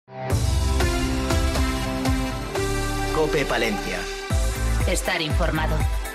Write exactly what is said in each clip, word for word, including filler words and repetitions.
COPE Palencia. Estar informado.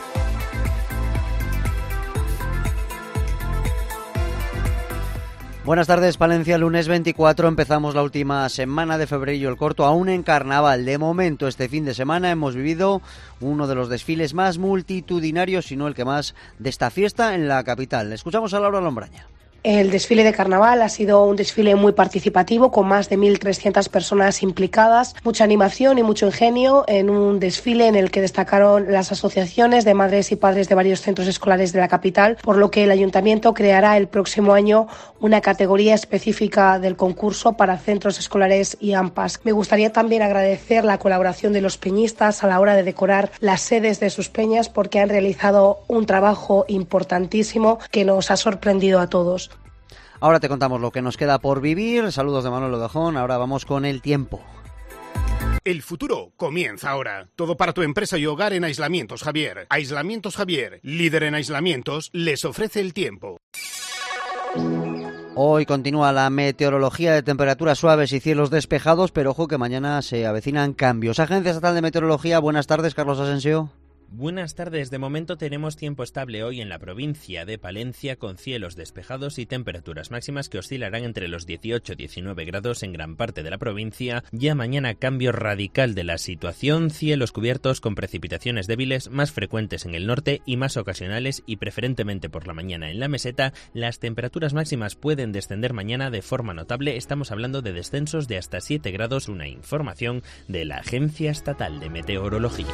Buenas tardes, Palencia, lunes veinticuatro, empezamos la última semana de febrero, el corto aún en carnaval. De momento, este fin de semana hemos vivido uno de los desfiles más multitudinarios, si no el que más, de esta fiesta en la capital. Escuchamos a Laura Lombraña. El desfile de carnaval ha sido un desfile muy participativo, con más de mil trescientas personas implicadas, mucha animación y mucho ingenio en un desfile en el que destacaron las asociaciones de madres y padres de varios centros escolares de la capital, por lo que el Ayuntamiento creará el próximo año una categoría específica del concurso para centros escolares y A M P A S. Me gustaría también agradecer la colaboración de los peñistas a la hora de decorar las sedes de sus peñas, porque han realizado un trabajo importantísimo que nos ha sorprendido a todos. Ahora te contamos lo que nos queda por vivir. Saludos de Manuel Odejón. Ahora vamos con el tiempo. El futuro comienza ahora. Todo para tu empresa y hogar en Aislamientos Javier. Aislamientos Javier, líder en aislamientos, les ofrece el tiempo. Hoy continúa la meteorología de temperaturas suaves y cielos despejados, pero ojo que mañana se avecinan cambios. Agencia Estatal de Meteorología, buenas tardes, Carlos Asensio. Buenas tardes. De momento tenemos tiempo estable hoy en la provincia de Palencia, con cielos despejados y temperaturas máximas que oscilarán entre los dieciocho y diecinueve grados en gran parte de la provincia. Ya mañana cambio radical de la situación, cielos cubiertos con precipitaciones débiles más frecuentes en el norte y más ocasionales, y preferentemente por la mañana en la meseta. Las temperaturas máximas pueden descender mañana de forma notable. Estamos hablando de descensos de hasta siete grados, una información de la Agencia Estatal de Meteorología.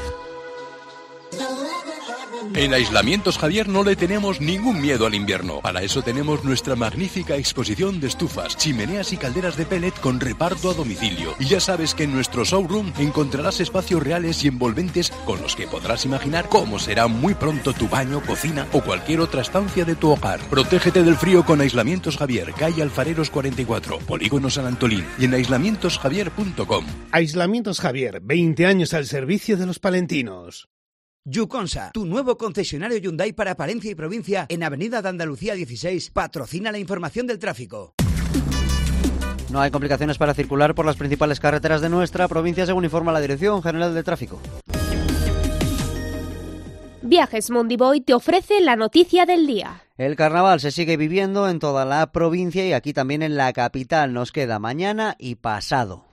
En Aislamientos Javier no le tenemos ningún miedo al invierno. Para eso tenemos nuestra magnífica exposición de estufas, chimeneas y calderas de pellet con reparto a domicilio. Y ya sabes que en nuestro showroom encontrarás espacios reales y envolventes con los que podrás imaginar cómo será muy pronto tu baño, cocina o cualquier otra estancia de tu hogar. Protégete del frío con Aislamientos Javier, calle Alfareros cuarenta y cuatro, Polígono San Antolín, y en aislamientos javier punto com. Aislamientos Javier, veinte años al servicio de los palentinos. Yuconsa, tu nuevo concesionario Hyundai para Palencia y provincia en Avenida de Andalucía dieciséis, patrocina la información del tráfico. No hay complicaciones para circular por las principales carreteras de nuestra provincia, según informa la Dirección General de Tráfico. Viajes Mondiboy te ofrece la noticia del día. El carnaval se sigue viviendo en toda la provincia y aquí también en la capital. Nos queda mañana y pasado.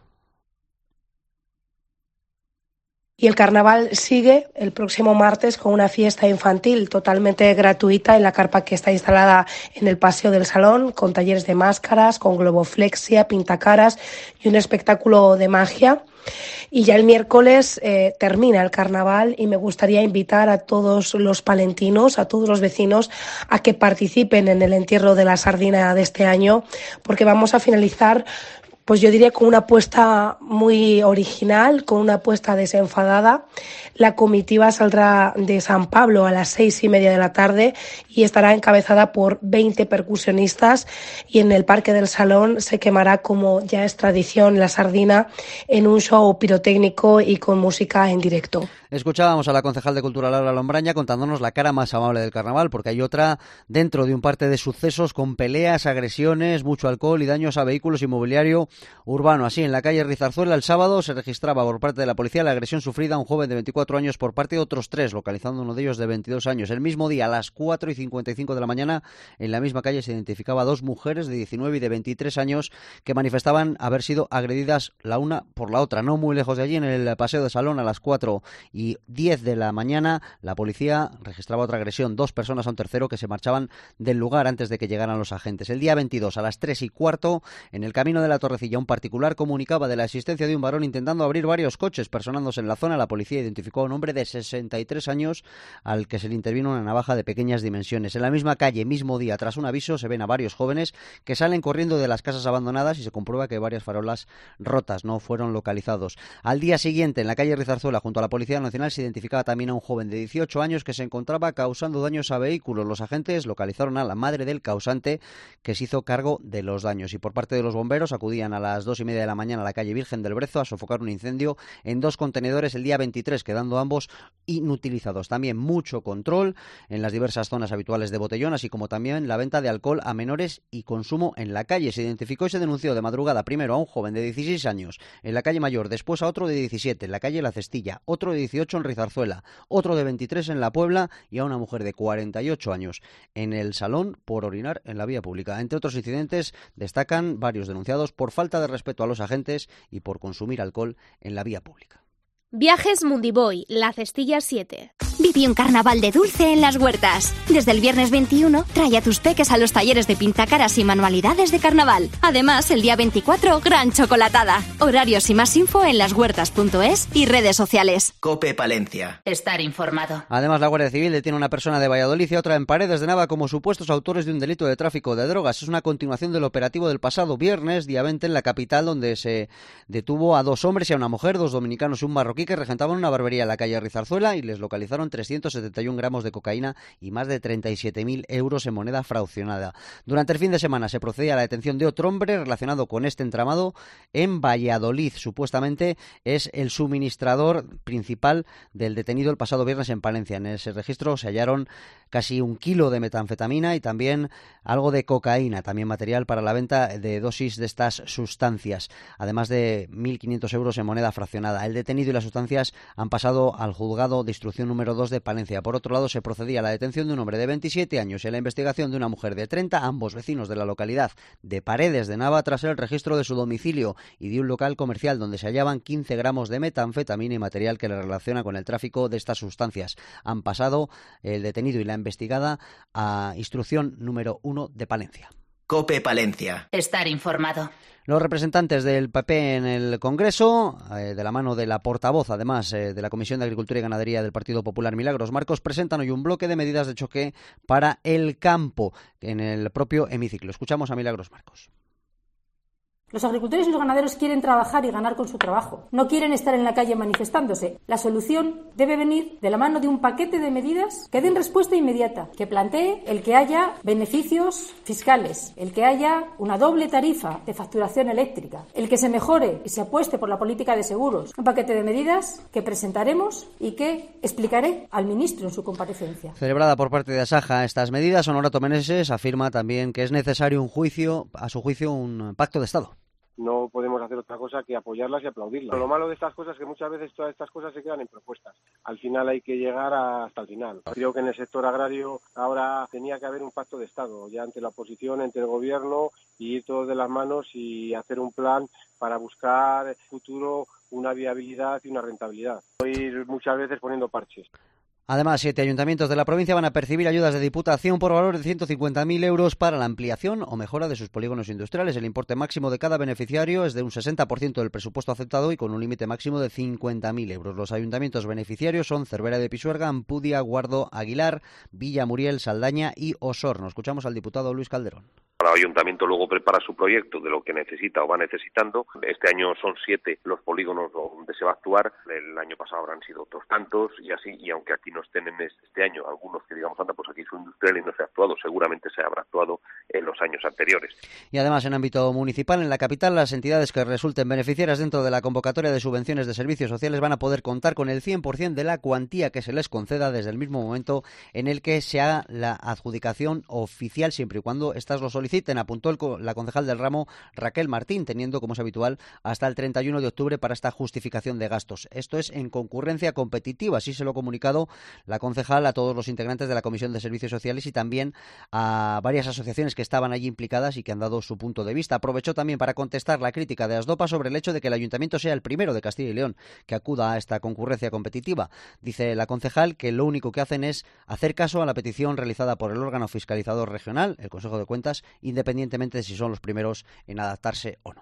Y el carnaval sigue el próximo martes con una fiesta infantil totalmente gratuita en la carpa que está instalada en el Paseo del Salón, con talleres de máscaras, con globoflexia, pintacaras y un espectáculo de magia. Y ya el miércoles eh, termina el carnaval y me gustaría invitar a todos los palentinos, a todos los vecinos, a que participen en el entierro de la sardina de este año, porque vamos a finalizar, pues yo diría, con una apuesta muy original, con una apuesta desenfadada. La comitiva saldrá de San Pablo a las seis y media de la tarde y estará encabezada por veinte percusionistas, y en el Parque del Salón se quemará, como ya es tradición, la sardina en un show pirotécnico y con música en directo. Escuchábamos a la concejal de Cultura, Laura Lombraña, contándonos la cara más amable del carnaval, porque hay otra dentro de un parte de sucesos con peleas, agresiones, mucho alcohol y daños a vehículos y mobiliario urbano. Así, en la calle Rizarzuela el sábado se registraba por parte de la policía la agresión sufrida a un joven de veinticuatro años por parte de otros tres, localizando uno de ellos de veintidós años. El mismo día, a las cuatro y cincuenta y cinco de la mañana, en la misma calle se identificaba a dos mujeres de diecinueve y de veintitrés años que manifestaban haber sido agredidas la una por la otra. No muy lejos de allí, en el Paseo de Salón, a las cuatro y diez de la mañana, la policía registraba otra agresión, dos personas a un tercero que se marchaban del lugar antes de que llegaran los agentes. El día veintidós, a las tres y cuarto, en el camino de la Torrecilla, un particular comunicaba de la existencia de un varón intentando abrir varios coches. Personándose en la zona, la policía identificó a un hombre de sesenta y tres años al que se le intervino una navaja de pequeñas dimensiones. En la misma calle, mismo día, tras un aviso, se ven a varios jóvenes que salen corriendo de las casas abandonadas y se comprueba que varias farolas rotas no fueron localizados. Al día siguiente, en la calle Rizarzuela, junto a la Policía Nacional, se identificaba también a un joven de dieciocho años que se encontraba causando daños a vehículos. Los agentes localizaron a la madre del causante, que se hizo cargo de los daños, y por parte de los bomberos acudían a a las dos y media de la mañana a la calle Virgen del Brezo a sofocar un incendio en dos contenedores el día veintitrés, quedando ambos inutilizados. También mucho control en las diversas zonas habituales de botellón, así como también la venta de alcohol a menores y consumo en la calle. Se identificó y se denunció de madrugada primero a un joven de dieciséis años en la calle Mayor, después a otro de diecisiete en la calle La Cestilla, otro de dieciocho en Rizarzuela, otro de veintitrés en La Puebla y a una mujer de cuarenta y ocho años en el Salón por orinar en la vía pública. Entre otros incidentes destacan varios denunciados por falta de respeto a los agentes y por consumir alcohol en la vía pública. Viajes Mundiboy, La Cestilla siete. Viví un carnaval de dulce en las huertas. Desde el viernes veintiuno, trae a tus peques a los talleres de pintacaras y manualidades de carnaval. Además, el día veinticuatro, gran chocolatada. Horarios y más info en lashuertas punto es y redes sociales. COPE Palencia. Estar informado. Además, la Guardia Civil detiene a una persona de Valladolid y otra en Paredes de Nava como supuestos autores de un delito de tráfico de drogas. Es una continuación del operativo del pasado viernes, día veinte, en la capital, donde se detuvo a dos hombres y a una mujer, dos dominicanos y un marroquí, que regentaban una barbería en la calle Rizarzuela y les localizaron trescientos setenta y un gramos de cocaína y más de treinta y siete mil euros en moneda fraccionada. Durante el fin de semana se procedía a la detención de otro hombre relacionado con este entramado en Valladolid. Supuestamente es el suministrador principal del detenido el pasado viernes en Palencia. En ese registro se hallaron casi un kilo de metanfetamina y también algo de cocaína, también material para la venta de dosis de estas sustancias, además de mil quinientos euros en moneda fraccionada. El detenido y las sustancias han pasado al juzgado de instrucción número dos de Palencia. Por otro lado, se procedía a la detención de un hombre de veintisiete años y a la investigación de una mujer de treinta, ambos vecinos de la localidad de Paredes de Nava, tras el registro de su domicilio y de un local comercial donde se hallaban quince gramos de metanfetamina y material que le relaciona con el tráfico de estas sustancias. Han pasado el detenido y la investigada a instrucción número uno de Palencia. COPE Palencia. Estar informado. Los representantes del P P en el Congreso, eh, de la mano de la portavoz, además, eh, de la Comisión de Agricultura y Ganadería del Partido Popular, Milagros Marcos, presentan hoy un bloque de medidas de choque para el campo en el propio hemiciclo. Escuchamos a Milagros Marcos. Los agricultores y los ganaderos quieren trabajar y ganar con su trabajo. No quieren estar en la calle manifestándose. La solución debe venir de la mano de un paquete de medidas que den respuesta inmediata, que plantee el que haya beneficios fiscales, el que haya una doble tarifa de facturación eléctrica, el que se mejore y se apueste por la política de seguros. Un paquete de medidas que presentaremos y que explicaré al ministro en su comparecencia. Celebrada por parte de Asaja estas medidas, Honorato Meneses afirma también que es necesario un juicio, a su juicio, un pacto de Estado. No podemos hacer otra cosa que apoyarlas y aplaudirlas. Pero lo malo de estas cosas es que muchas veces todas estas cosas se quedan en propuestas. Al final hay que llegar a, hasta el final. Creo que en el sector agrario ahora tenía que haber un pacto de Estado, ya ante la oposición, entre el gobierno, y ir todos de las manos y hacer un plan para buscar futuro, una viabilidad y una rentabilidad. No ir muchas veces poniendo parches. Además, siete ayuntamientos de la provincia van a percibir ayudas de Diputación por valor de ciento cincuenta mil euros para la ampliación o mejora de sus polígonos industriales. El importe máximo de cada beneficiario es de un sesenta por ciento del presupuesto aceptado y con un límite máximo de cincuenta mil euros. Los ayuntamientos beneficiarios son Cervera de Pisuerga, Ampudia, Guardo, Aguilar, Villa Muriel, Saldaña y Osorno. Escuchamos al diputado Luis Calderón. Cada ayuntamiento luego prepara su proyecto de lo que necesita o va necesitando. Este año son siete los polígonos donde se va a actuar. El año pasado habrán sido otros tantos y así. Y aunque aquí no estén en este año algunos que digamos, anda, pues aquí son industrial y no se ha actuado, seguramente se habrá actuado en los años anteriores. Y además, en ámbito municipal, en la capital, las entidades que resulten beneficiarias dentro de la convocatoria de subvenciones de servicios sociales van a poder contar con el cien por ciento de la cuantía que se les conceda desde el mismo momento en el que se haga la adjudicación oficial, siempre y cuando éstas lo soliciten. Apuntó el, la concejal del ramo Raquel Martín, teniendo, como es habitual, hasta el treinta y uno de octubre para esta justificación de gastos. Esto es en concurrencia competitiva, así se lo ha comunicado la concejal a todos los integrantes de la Comisión de Servicios Sociales y también a varias asociaciones que estaban allí implicadas y que han dado su punto de vista. Aprovechó también para contestar la crítica de Asdopa sobre el hecho de que el Ayuntamiento sea el primero de Castilla y León que acuda a esta concurrencia competitiva. Dice la concejal que lo único que hacen es hacer caso a la petición realizada por el órgano fiscalizador regional, el Consejo de Cuentas, independientemente de si son los primeros en adaptarse o no.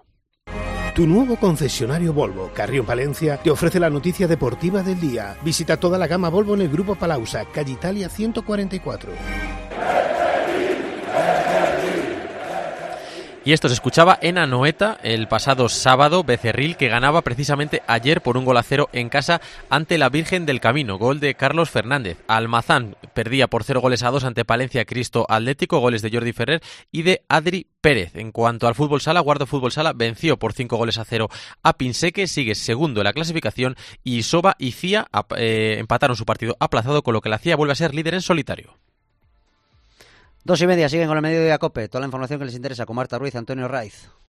Tu nuevo concesionario Volvo, Carrión Palencia, te ofrece la noticia deportiva del día. Visita toda la gama Volvo en el Grupo Palausa, calle Italia ciento cuarenta y cuatro. Y esto se escuchaba en Anoeta el pasado sábado, Becerril, que ganaba precisamente ayer por un gol a cero en casa ante la Virgen del Camino, gol de Carlos Fernández. Almazán perdía por cero goles a dos ante Palencia Cristo Atlético, goles de Jordi Ferrer y de Adri Pérez. En cuanto al fútbol sala, Guardo Fútbol Sala venció por cinco goles a cero a Pinseque, sigue segundo en la clasificación, y Soba y Cía eh, empataron su partido aplazado, con lo que la Cía vuelve a ser líder en solitario. Dos y media, siguen con el Mediodía Cope. Toda la información que les interesa con Marta Ruiz, Antonio Raiz.